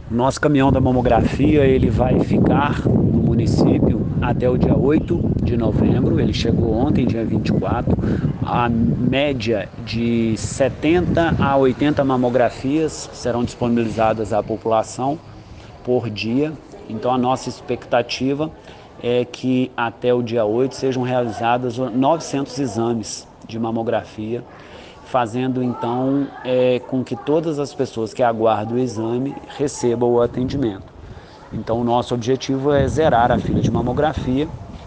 Nosso caminhão da mamografia, ele vai ficar no município até o dia 8 de novembro. Ele chegou ontem, dia 24. A média de 70 a 80 mamografias serão disponibilizadas à população por dia. Então, a nossa expectativa é que até o dia 8 sejam realizados 900 exames de mamografia, fazendo então com que todas as pessoas que aguardam o exame recebam o atendimento. Então, o nosso objetivo é zerar a fila de mamografia,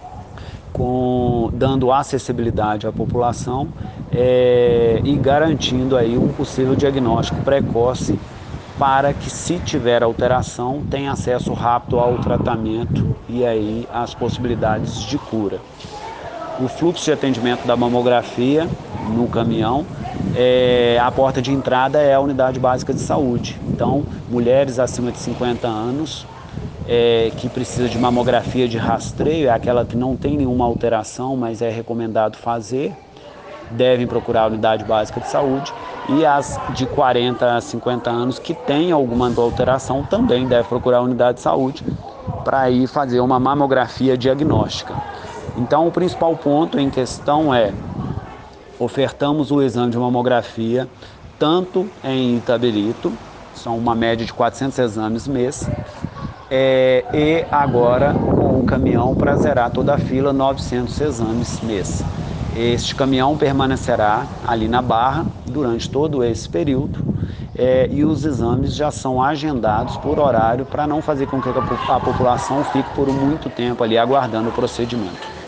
dando acessibilidade à população e garantindo aí um possível diagnóstico precoce para que, se tiver alteração, tenha acesso rápido ao tratamento e aí as possibilidades de cura. O fluxo de atendimento da mamografia no caminhão, a porta de entrada é a unidade básica de saúde. Então, mulheres acima de 50 anos que precisa de mamografia de rastreio, é aquela que não tem nenhuma alteração, mas é recomendado fazer, devem procurar a unidade básica de saúde. E as de 40 a 50 anos que têm alguma alteração também devem procurar a unidade de saúde para ir fazer uma mamografia diagnóstica. Então, o principal ponto em questão é: ofertamos o exame de mamografia tanto em Itabirito, são uma média de 400 exames mês, e agora com o caminhão para zerar toda a fila, 900 exames mês. Este caminhão permanecerá ali na Barra durante todo esse período, e os exames já são agendados por horário para não fazer com que a população fique por muito tempo ali aguardando o procedimento.